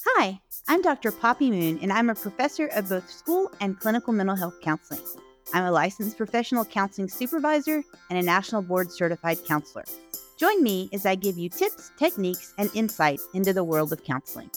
Hi, I'm Dr. Poppy Moon, and I'm a professor of both school and clinical mental health counseling. I'm a licensed professional counseling supervisor and a national board certified counselor. Join me as I give you tips, techniques, and insights into the world of counseling.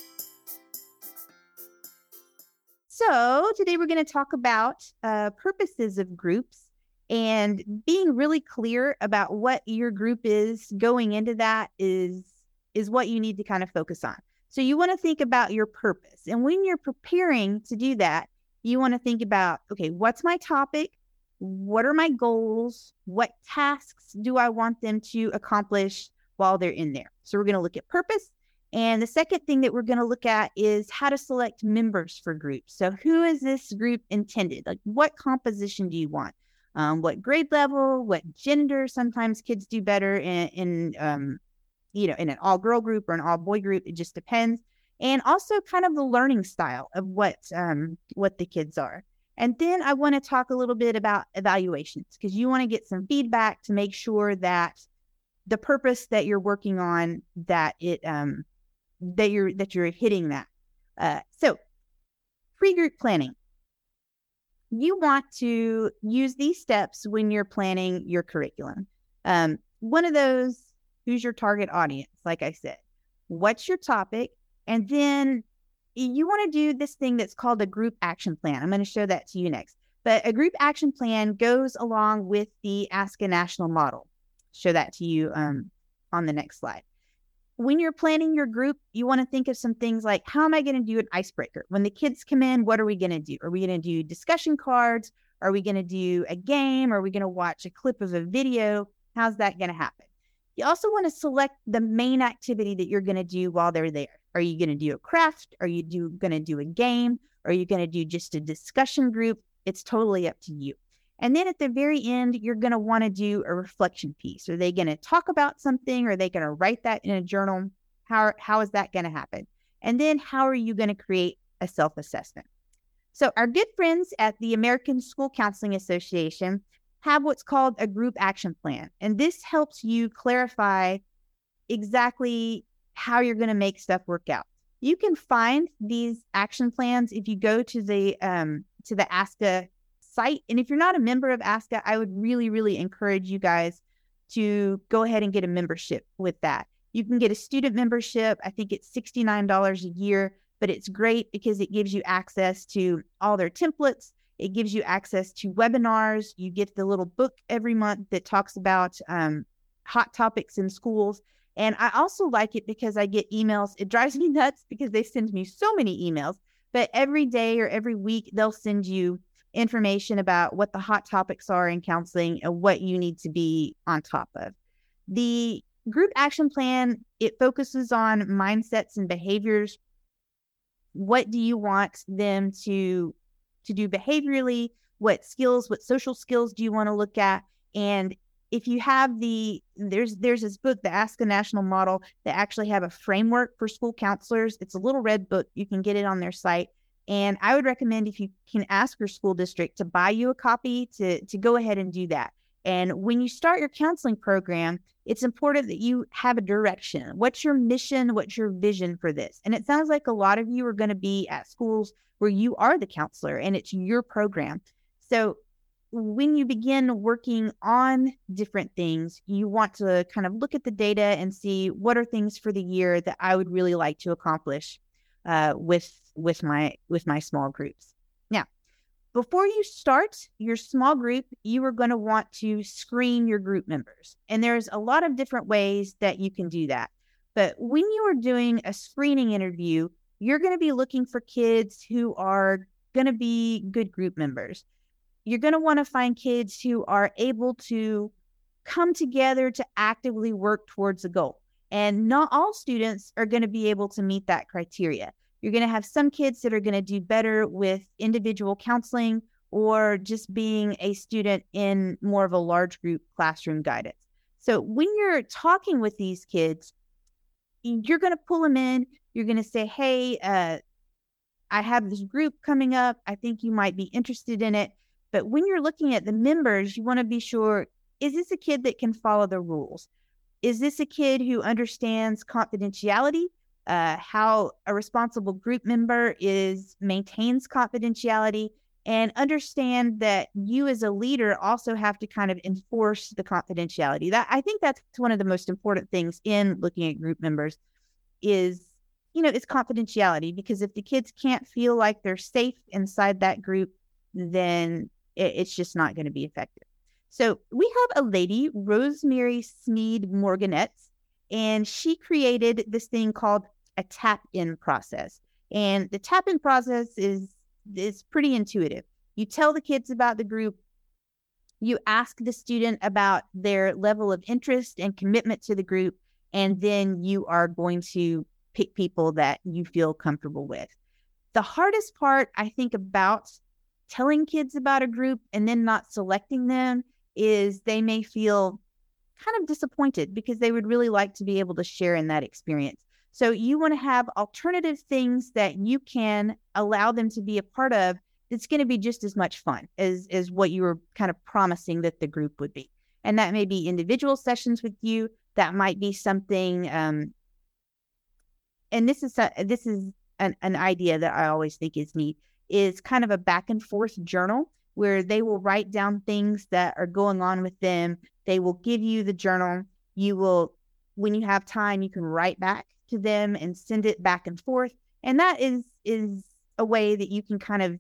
So, today we're going to talk about purposes of groups and being really clear about what your group is going into that is what you need to kind of focus on. So, you want to think about your purpose. And when you're preparing to do that, you want to think about, okay, what's my topic? What are my goals? What tasks do I want them to accomplish while they're in there? So, we're going to look at purpose. And the second thing that we're going to look at is how to select members for groups. So who is this group intended? Like what composition do you want? What grade level, what gender? Sometimes kids do better in in an all girl group or an all boy group. It just depends. And also kind of the learning style of what the kids are. And then I want to talk a little bit about evaluations because you want to get some feedback to make sure that the purpose that you're working on, that you're hitting that. So pre-group planning. You want to use these steps when you're planning your curriculum. One of those, who's your target audience? Like I said, what's your topic? And then you want to do this thing that's called a group action plan. I'm going to show that to you next. But a group action plan goes along with the ASCA National Model. Show that to you on the next slide. When you're planning your group, you want to think of some things like, how am I going to do an icebreaker? When the kids come in, what are we going to do? Are we going to do discussion cards? Are we going to do a game? Are we going to watch a clip of a video? How's that going to happen? You also want to select the main activity that you're going to do while they're there. Are you going to do a craft? Are you going to do a game? Are you going to do just a discussion group? It's totally up to you. And then at the very end, you're going to want to do a reflection piece. Are they going to talk about something? Are they going to write that in a journal? How is that going to happen? And then how are you going to create a self-assessment? So our good friends at the American School Counseling Association have what's called a group action plan. And this helps you clarify exactly how you're going to make stuff work out. You can find these action plans if you go to the ASCA site. And if you're not a member of ASCA, I would really, really encourage you guys to go ahead and get a membership with that. You can get a student membership. I think it's $69 a year, but it's great because it gives you access to all their templates. It gives you access to webinars. You get the little book every month that talks about hot topics in schools. And I also like it because I get emails. It drives me nuts because they send me so many emails, but every day or every week, they'll send you information about what the hot topics are in counseling and what you need to be on top of. The group action plan, it focuses on mindsets and behaviors. What do you want them to do behaviorally? What skills, what social skills do you want to look at? And if you have there's this book, the ASCA National Model, that actually have a framework for school counselors. It's a little red book. You can get it on their site. And I would recommend, if you can ask your school district to buy you a copy, to go ahead and do that. And when you start your counseling program, it's important that you have a direction. What's your mission? What's your vision for this? And it sounds like a lot of you are going to be at schools where you are the counselor and it's your program. So when you begin working on different things, you want to kind of look at the data and see what are things for the year that I would really like to accomplish with my small groups. Now, before you start your small group, you are going to want to screen your group members. And there's a lot of different ways that you can do that. But when you are doing a screening interview, you're going to be looking for kids who are going to be good group members. You're going to want to find kids who are able to come together to actively work towards a goal. And not all students are going to be able to meet that criteria. You're going to have some kids that are going to do better with individual counseling or just being a student in more of a large group classroom guidance. So when you're talking with these kids, you're going to pull them in. You're going to say, hey, I have this group coming up. I think you might be interested in it. But when you're looking at the members, you want to be sure, is this a kid that can follow the rules? Is this a kid who understands confidentiality? how a responsible group member maintains confidentiality, and understand that you as a leader also have to kind of enforce the confidentiality. I think that's one of the most important things in looking at group members is, it's confidentiality, because if the kids can't feel like they're safe inside that group, then it's just not going to be effective. So we have a lady, Rosemary Sneed Morganetz, and she created this thing called a tap-in process. And the tap-in process is pretty intuitive. You tell the kids about the group. You ask the student about their level of interest and commitment to the group, and then you are going to pick people that you feel comfortable with. The hardest part, I think, about telling kids about a group and then not selecting them is they may feel kind of disappointed because they would really like to be able to share in that experience. So you want to have alternative things that you can allow them to be a part of that's going to be just as much fun as what you were kind of promising that the group would be. And that may be individual sessions with you. That might be something, and this is an idea that I always think is neat, is kind of a back and forth journal where they will write down things that are going on with them. They will give you the journal. You will, when you have time, you can write back to them and send it back and forth. And that is a way that you can kind of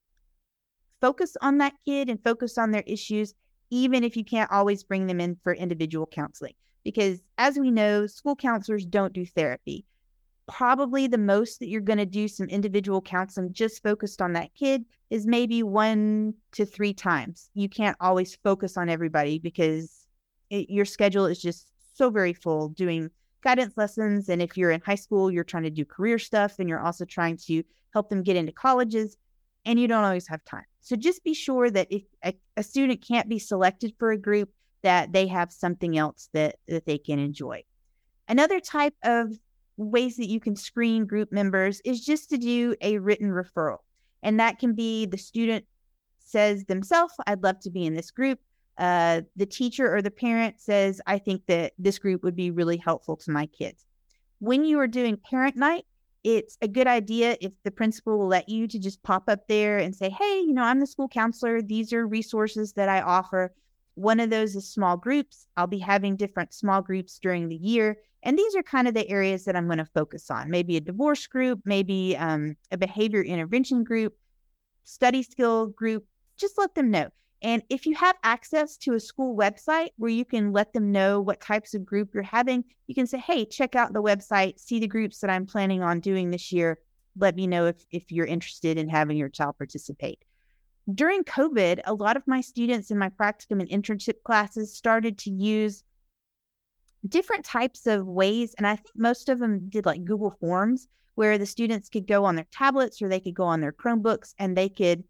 focus on that kid and focus on their issues, even if you can't always bring them in for individual counseling. Because as we know, school counselors don't do therapy. Probably the most that you're going to do some individual counseling just focused on that kid is maybe 1 to 3 times. You can't always focus on everybody because your schedule is just so very full doing guidance lessons. And if you're in high school, you're trying to do career stuff, and you're also trying to help them get into colleges, and you don't always have time. So just be sure that if a student can't be selected for a group, that they have something else that they can enjoy. Another type of ways that you can screen group members is just to do a written referral. And that can be the student says themselves, I'd love to be in this group. The teacher or the parent says, I think that this group would be really helpful to my kids. When you are doing parent night, it's a good idea if the principal will let you to just pop up there and say, hey, I'm the school counselor. These are resources that I offer. One of those is small groups. I'll be having different small groups during the year. And these are kind of the areas that I'm going to focus on. Maybe a divorce group, maybe a behavior intervention group, study skill group. Just let them know. And if you have access to a school website where you can let them know what types of group you're having, you can say, hey, check out the website, see the groups that I'm planning on doing this year. Let me know if you're interested in having your child participate. During COVID, a lot of my students in my practicum and internship classes started to use different types of ways. And I think most of them did like Google Forms, where the students could go on their tablets or they could go on their Chromebooks and they could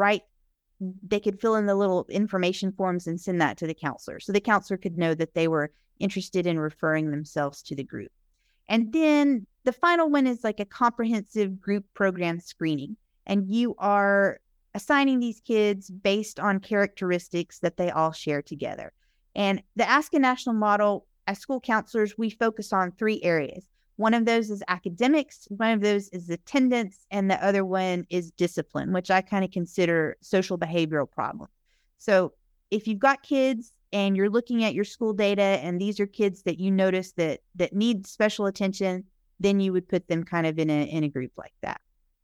fill in the little information forms and send that to the counselor. So the counselor could know that they were interested in referring themselves to the group. And then the final one is like a comprehensive group program screening. And you are assigning these kids based on characteristics that they all share together. And the Ask a National model, as school counselors, we focus on 3 areas. One of those is academics, one of those is attendance, and the other one is discipline, which I kind of consider social behavioral problems. So if you've got kids and you're looking at your school data and these are kids that you notice that need special attention, then you would put them kind of in a group like that.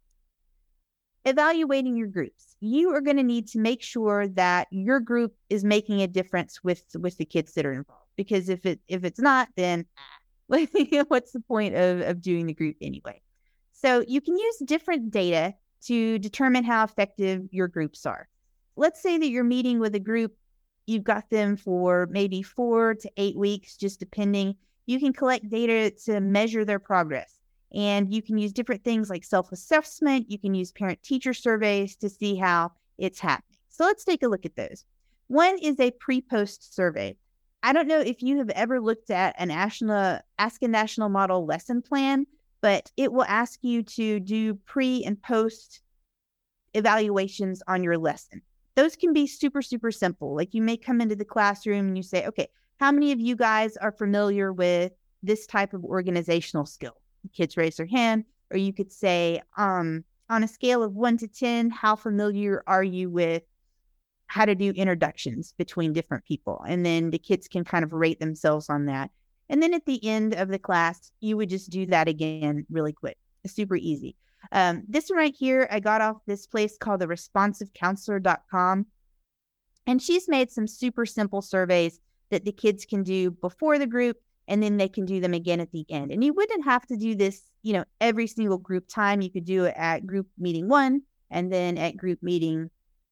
Evaluating your groups. You are going to need to make sure that your group is making a difference with the kids that are involved. Because if it's not, then what's the point of doing the group anyway? So you can use different data to determine how effective your groups are. Let's say that you're meeting with a group, you've got them for maybe 4 to 8 weeks, just depending. You can collect data to measure their progress. And you can use different things like self-assessment. You can use parent-teacher surveys to see how it's happening. So let's take a look at those. One is a pre-post survey. I don't know if you have ever looked at an Ask a National Model lesson plan, but it will ask you to do pre and post evaluations on your lesson. Those can be super, super simple. Like you may come into the classroom and you say, okay, how many of you guys are familiar with this type of organizational skill? kids raise their hand, or you could say, on a scale of 1 to 10, how familiar are you with how to do introductions between different people? And then the kids can kind of rate themselves on that. And then at the end of the class, you would just do that again really quick. It's super easy. This one right here, I got off this place called the responsivecounselor.com. And she's made some super simple surveys that the kids can do before the group, and then they can do them again at the end. And you wouldn't have to do this, every single group time. You could do it at group meeting 1 and then at group meeting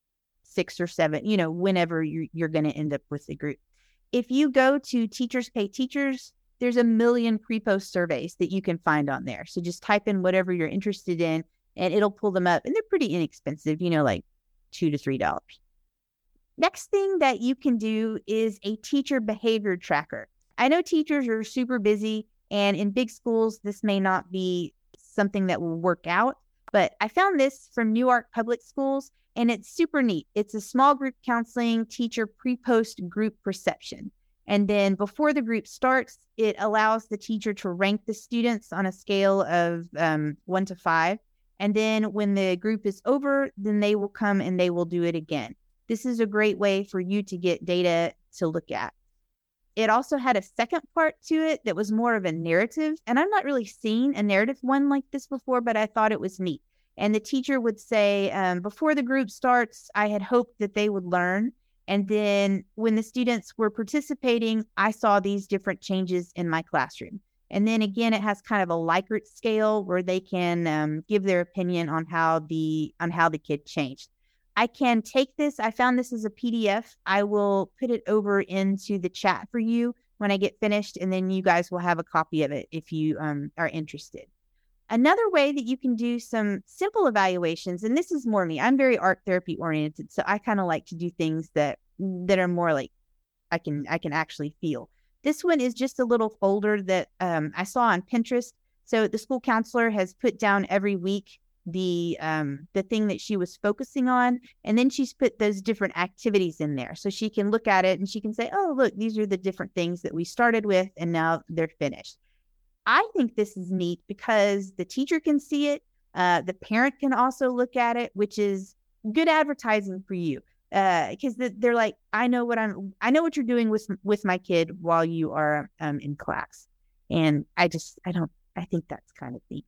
6 or 7, whenever you're going to end up with the group. If you go to Teachers Pay Teachers, there's a million pre-post surveys that you can find on there. So just type in whatever you're interested in and it'll pull them up. And they're pretty inexpensive, like $2 to $3. Next thing that you can do is a teacher behavior tracker. I know teachers are super busy, and in big schools, this may not be something that will work out, but I found this from Newark Public Schools, and it's super neat. It's a small group counseling teacher pre-post group perception. And then before the group starts, it allows the teacher to rank the students on a scale of 1 to 5. And then when the group is over, then they will come and they will do it again. This is a great way for you to get data to look at. It also had a second part to it that was more of a narrative. And I've not really seen a narrative one like this before, but I thought it was neat. And the teacher would say, before the group starts, I had hoped that they would learn. And then when the students were participating, I saw these different changes in my classroom. And then again, it has kind of a Likert scale where they can give their opinion on how the kid changed. I can take this. I found this as a PDF. I will put it over into the chat for you when I get finished, and then you guys will have a copy of it if you are interested. Another way that you can do some simple evaluations, and this is more me. I'm very art therapy oriented, so I kind of like to do things that are more like I can actually feel. This one is just a little folder that I saw on Pinterest. So the school counselor has put down every week the thing that she was focusing on, and then she's put those different activities in there so she can look at it and she can say, oh, look, these are the different things that we started with and now they're finished. I think this is neat because the teacher can see it, the parent can also look at it, which is good advertising for you, because they're like, I know what you're doing with my kid while you are in class. And I think that's kind of neat.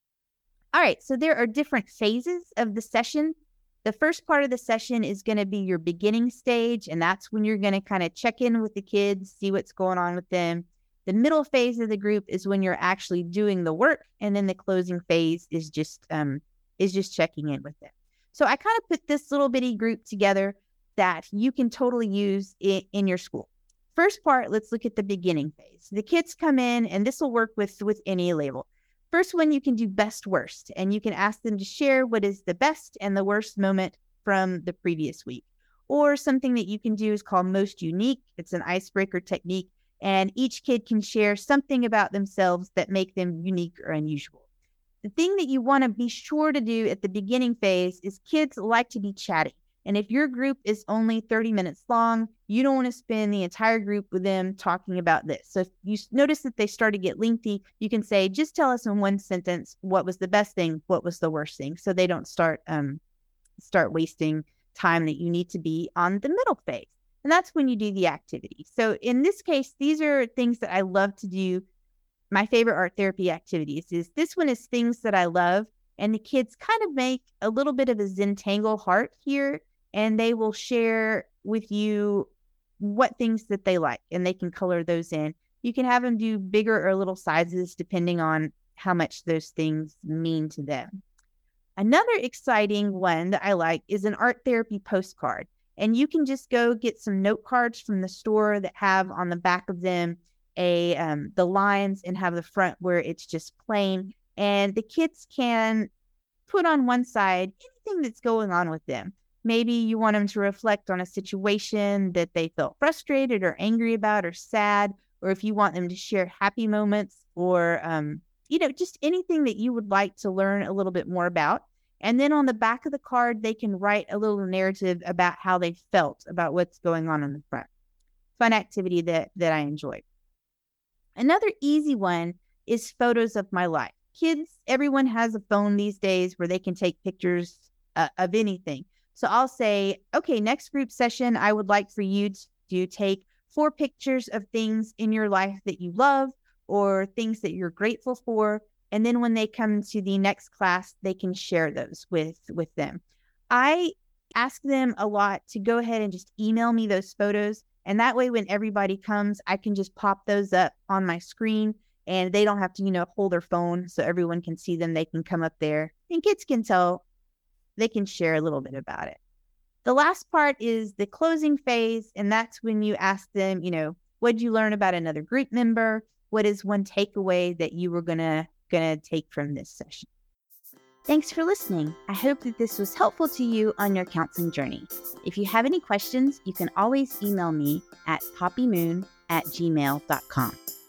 All right, so there are different phases of the session. The first part of the session is going to be your beginning stage, and that's when you're going to kind of check in with the kids, see what's going on with them. The middle phase of the group is when you're actually doing the work, and then the closing phase is just checking in with them. So I kind of put this little bitty group together that you can totally use in your school. First part, let's look at the beginning phase. The kids come in, and this will work with any label. First one, you can do best worst, and you can ask them to share what is the best and the worst moment from the previous week. Or something that you can do is called most unique. It's an icebreaker technique, and each kid can share something about themselves that make them unique or unusual. The thing that you want to be sure to do at the beginning phase is kids like to be chatty. And if your group is only 30 minutes long, you don't want to spend the entire group with them talking about this. So if you notice that they start to get lengthy, you can say, just tell us in one sentence, what was the best thing? What was the worst thing? So they don't start wasting time that you need to be on the middle phase. And that's when you do the activity. So in this case, these are things that I love to do. My favorite art therapy activities is this one is things that I love. And the kids kind of make a little bit of a Zentangle heart here. And they will share with you what things that they like, and they can color those in. You can have them do bigger or little sizes depending on how much those things mean to them. Another exciting one that I like is an art therapy postcard. And you can just go get some note cards from the store that have on the back of them the lines and have the front where it's just plain. And the kids can put on one side anything that's going on with them. Maybe you want them to reflect on a situation that they felt frustrated or angry about or sad, or if you want them to share happy moments or, just anything that you would like to learn a little bit more about. And then on the back of the card, they can write a little narrative about how they felt about what's going on the front. Fun activity that I enjoyed. Another easy one is photos of my life. Kids, everyone has a phone these days where they can take pictures of anything. So I'll say, okay, next group session, I would like for you to take 4 pictures of things in your life that you love or things that you're grateful for. And then when they come to the next class, they can share those with them. I ask them a lot to go ahead and just email me those photos. And that way, when everybody comes, I can just pop those up on my screen and they don't have to, hold their phone so everyone can see them. They can come up there and kids can tell, they can share a little bit about it. The last part is the closing phase. And that's when you ask them, what did you learn about another group member? What is one takeaway that you were gonna take from this session? Thanks for listening. I hope that this was helpful to you on your counseling journey. If you have any questions, you can always email me at poppymoon@gmail.com.